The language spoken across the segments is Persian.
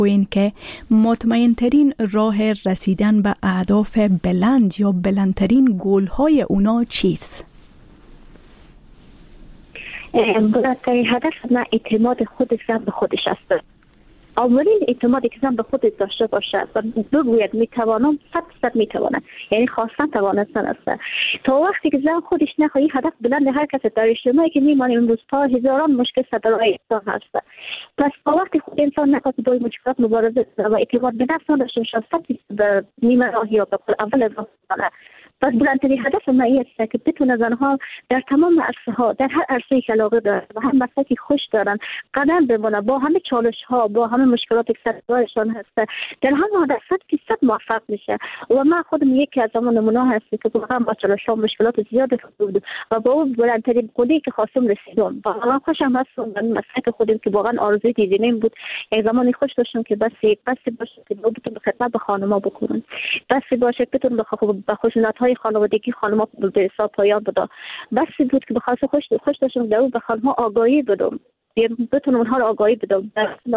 این که مطمئن ترین راه رسیدن به اهداف بلند یا بلندترین گول های اونا چیست؟ بلندترین هدف من اعتماد خود زن به خودش است. اولین اعتمادی که زن به خودش داشته باشه و بگوید میتوانم 100% میتوانم، یعنی خواستن توانستن است. تا وقتی که زن خودش نخواهی هدف بلند هر کس در اجتماعی که میمانیم امروز تا هزاران مشکل صدرای انسان هست. پس تا وقتی خود انسان نخواهد با مشکلات مبارزه و اعتماد به نفس داشته باشه 100% به نیمه راهی یا به اول راه کنه. پس بلندترین هدف من این است که بتونه زنها در تمام عرصه‌ها، در هر عرصه‌ای که علاقه دارن و هر مسلکی خوش دارن قدم بمونه، با همه چالش‌ها، با همه مشکلاتی که سرشان هست، در همه هدف 100% موفق میشه. و من خودم یکی از اون نمونه هستم که واقعا با چالش‌ها مشکلات زیاد بود و با اون بلندترین قولی که خواستم رسیدم. و من خوشم هستم به مسلک خودم که واقعا آرزوی دیدنیم بود. یک زمانی خوش داشتم که بس باشه که بتونم خدمت به خانم‌ها بکنم. بس باشه که بتونم به خشونت‌های خانوادگی خانم‌ها به حساب پایان بدم. بس بود که بخاطر خوش داشتم در به خانم‌ها آگاهی بدم، بتونم اونها رو آگاهی بدم،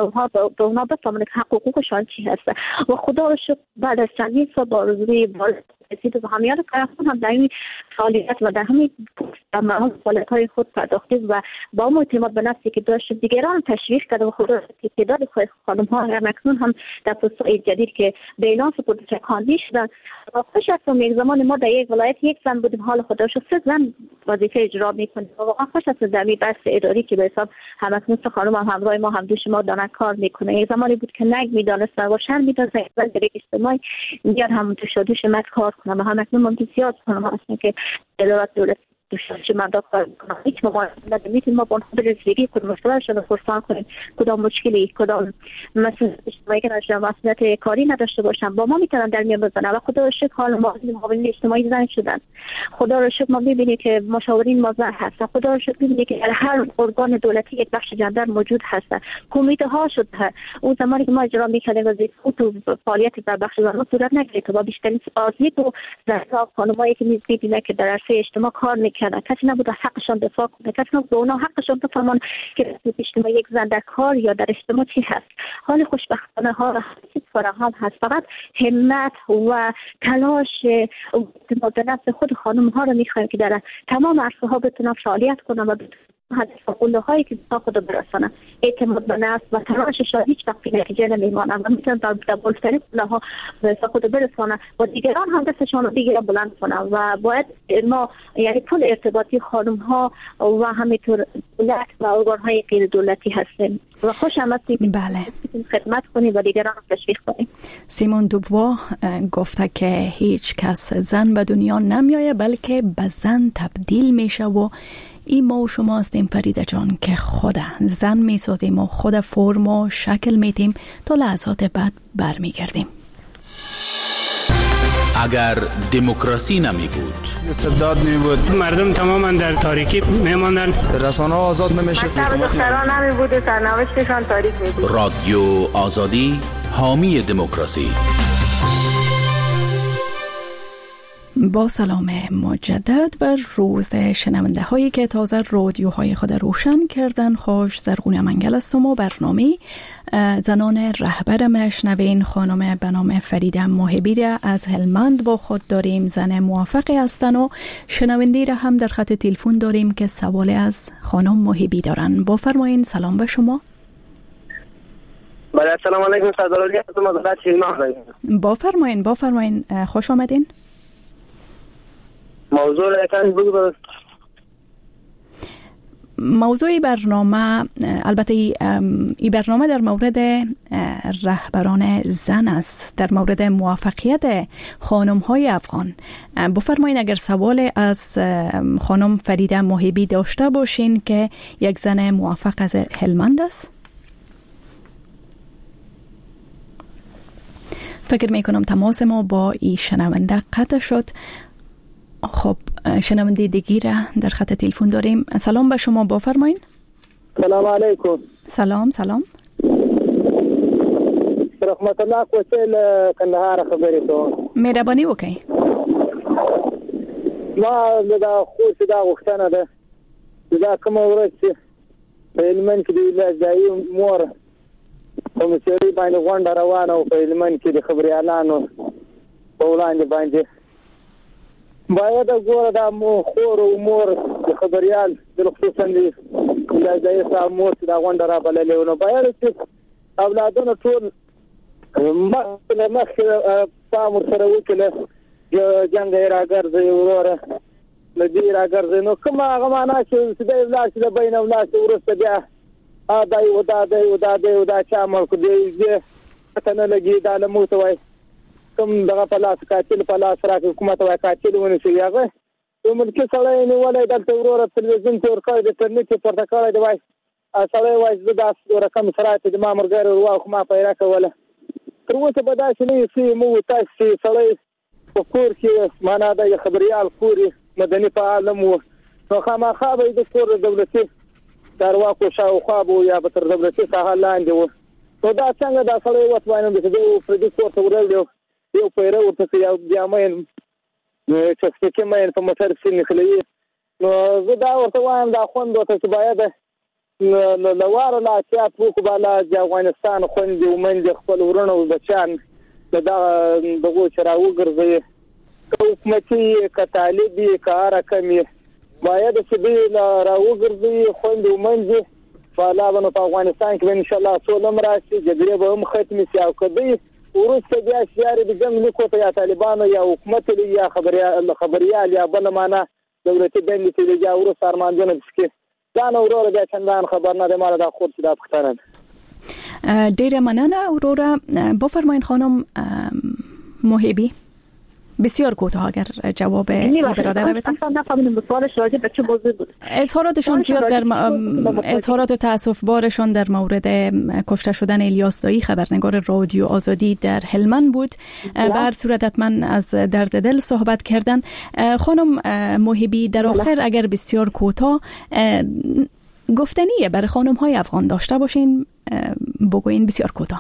به اونها بفهمن که حقوقشان چی هست. و خدا رو شکر بعد از چندین سال با آرزوی رسید و همیان کارخون هم در این فعالیت و در همین فعالیت‌های خود پرداختیم و با اعتماد به نفسی که داشتیم دیگران تشویق کردم و خدا که تعداد خانم‌ها همکنون هم در پست‌های جدید که به اعلام سپرده خواندی شدن. خوش هستم یک زمان ما در یک ولایت یک زن بودیم، حال خدا شد 3 زن وظیفه اجرا می‌کنیم و واقعا خوش هستم در این بحث اداری که به حساب همکنون خانم هم همراه ما هم دوش ما دارن کار میکنه. یک زمانی بود که نگ میدانستن و شرم میدانستن در اجتماعی میاد هم دوش مت کار کنم و همکنون ممکن زیاد کنم هستن که دولت دوشش مدار کار میکنم. هیچ موقع نمیتونیم ما با خود رسیدگی کنیم مشکلاتشون رو فرسان کنیم، کدام مشکلی کدام مثلا اجتماعی که داشتن مسئولیت کاری نداشته باشن با ما میتونن در میان بزنن. و خدا رو شکر حال ما مقابل اجتماعی زن شدن. خدا رو شکر ما میبینیم که مشاورین ما زن هستن. خدا رو شکر میبینیم که در هر ارگان دولتی یک بخش جندر موجود هستن. کمیته ها شده. اون زمانی که ما اجرا میکردیم وظیفه و فعالیت در بخش زنان صورت نگرفت و بیشترین آزمایش و زنها خانمایی که میبینیم که در عرصه اجتماع کار میکنن کسی نبود حقشان دفاع کنه، کسی نبود به اونا حقشان بفهمن که اجتماع یک زن در کار یا در اجتماع چی هست. حال خوشبختانه ها و چیز فراهم هست. فقط همت و تلاش اعتماد به نفس خود خانم ها رو میخوایم که در تمام عرصه ها بتونن فعالیت کنن و هدف قولهایی که تا خود برسانن. اعتماد به نفس و تلاششان هیچ وقت نتیجه نمیمانن و میتونن در بلندترین قولها به خود برسانن و دیگران هم دستشان رو دیگر بلند کنن. و باید ما یعنی پل ارتباطی خانم ها و همینطور دولت و ارگان های غیر دولتی هستیم و خوشم هستیم خدمت کنیم و دیگران رو تشویق کنیم. سیمون دوبوا گفته که هیچ کس زن به دنیا نمیایه بلکه به زن تبدیل میشه و این ما و شما هستیم فریده جان که خود زن میسازیم و خود فرم و شکل میدیم تا لحظات بعد برمیگردیم. اگر دموکراسی نمی بود، استبداد می بود، مردم تماما در تاریکی میماندن، رسانه ها آزاد نمیشه، دختران نمی بود و سرنوشتشان تاریک می بود. رادیو آزادی حامی دموکراسی. با سلام مجدد بر روز شنونده هایی که تازه رادیوهای خود روشن کردن. خوش زرغون منگل هستم و برنامه زنان رهبر مشنوین خانم به نام فریده محبی را از هلمند با خود داریم. زن موفقی هستن و شنونده را هم در خط تلفن داریم که سوال از خانم محبی دارن. با فرمایین. سلام به شما. بله سلام علیکم سردار علی. با فرمایین خوش آمدین. موضوع برنامه البته این برنامه در مورد رهبران زن است، در مورد موفقیت خانم های افغان. بفرمایید اگر سوال از خانم فریده محبی داشته باشین که یک زن موفق از هلمند است. فکر میکنم تماس ما با این شنونده قطع شد. خب شنونده دیگی را در خط تلفن داریم. سلام به شما. بفرمایید. سلام علیکم. سلام. رحمت الله کوچل کندهار خبرې کوم. مهرباني وکړئ. ما دا خو دا غوښتنه ده دا کوم ورځ چې په هلمند کې د ځایي مور کمیسیوني باندې غونډه روانه او په هلمند کې د خبريالانو په وړاندې باندې باید ګوره دا خور او مور د خبريال د خصوصا د ځای مور دا غونډه را بللې نو باید چې اولادونه ټول مخ پام سره وکړي جنگ راګرځي وروره لدی راګرځي نو کوم هغه معنا چې د اولاد د بین اولاد ورسته بیا دای ودا چا ملک دی ته نه لګي دا له موته وای کوم دغه په لاس قاتل په لاس راکې حکومت وای قاتل ونه شي هغه ومن کې سړی نه ولای دلته وروره تلویزیون تور کړی د انټرنیټ پورته کړی دی وای سړی وای زه داس رقم سره د ما مرګر ورو خو ما پیدا کوله تر اوسه به دا چې نه شي مو تاسو سړی په کور کې معنا د خبريال کوري مدني فعال مو نو خامخا به د کور دولتي دارواکو شاوخوا بو یا به تر دولتي ساحه لاندې وو نو دا څنګه دا سړی وڅ باندې د دې پردي کور ته ورل یو پیره ورته یو بیا مې چې څه مې په موټر کې نخلي نو زه دا ورته وایم دا خوند ورته چې باید لواره لا چې په بالا د افغانستان خوندې ومنځ خپل ورونه او بچان دغه چراو ګرځي حکومتي کتالبي کار کمی باید چې دې راو ګرځي خوندې ومنځ بالا په افغانستان کې ان شاء الله سولم راشي جګړه به هم ختمي شي او کدی ورسته بیا شیاري د جنگ لیکو ته یا طالبانو یا حکومت یا خبريال یا بل معنا دولتي دندې چې یا ورسته ارمانځنه بسکي دا نو وروره بیا چندان خبر نه ده مال دا خود چې دا پختانه ډیره مننه وروره بفرمایین خانم محبی بسیار کوتاه اگر جواب برادر بدید. نفهمیدم سوالش راجع به چه موضوع بود. اظهاراتشون زیاد در اظهارات تأسف بارشان در مورد کشته شدن الیاس دایی خبرنگار رادیو آزادی در هلمند بود. به هر صورت حتما از درد دل صحبت کردن. خانم محبی در آخر اگر بسیار کوتاه گفتنیه برای خانم های افغان داشته باشین بگوین بسیار کوتاه.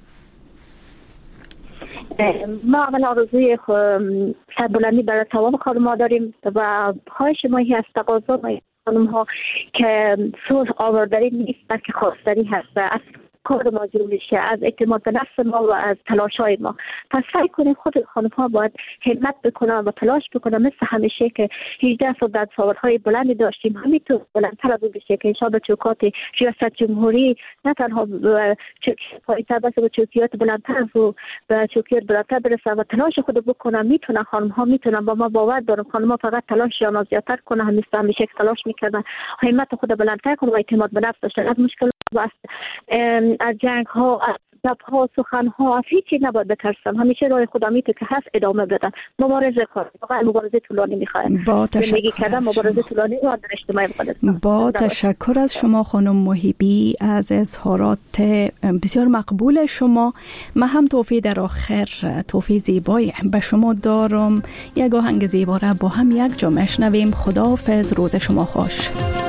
ما اول آرزوی سربلندی برای تمام خانم‌ها داریم و خواهش ما هست تقاضا ما خانم‌ها که صلح آوردنی نیست بلکه خواستنی هست از کار ما جلو شه از اعتماد به نفس ما و از تلاش‌های ما. پس سعی کنیم خود خانم‌ها باید همت بکنن و تلاش بکنن مثل همیشه که 18 سال دستاوردهای بلندی داشتیم همینطور بلندتر از اون بشه که انشاءالله چوکات ریاست جمهوری نه تنها پایتر بس به چوکیات بلندتر و به چوکیات بلندتر برسن و تلاش خود بکنن میتونن خانم‌ها میتونن با ما باور دارم خانم‌ها فقط تلاششون زیادتر کنن همیشه تلاش میکردن همت خود بلندتر کنن و اعتماد به نفس داشتن از مشکل از جنگ ها از ضرب ها سخن ها از هیچی نباید بترسم همیشه راه خدا میتو که هست ادامه بدن مبارزه کنیم واقعا مبارزه طولانی میخواد با تشکر مبارزه طولانی رو در اجتماع مقدس با تشکر از شما خانم محبی از اظهارات بسیار مقبول شما. من هم توفیق در آخر توفیق زیبایی به شما دارم یک آهنگ زیبا را با هم یک جا میشنویم. خداحافظ، روز شما خوش.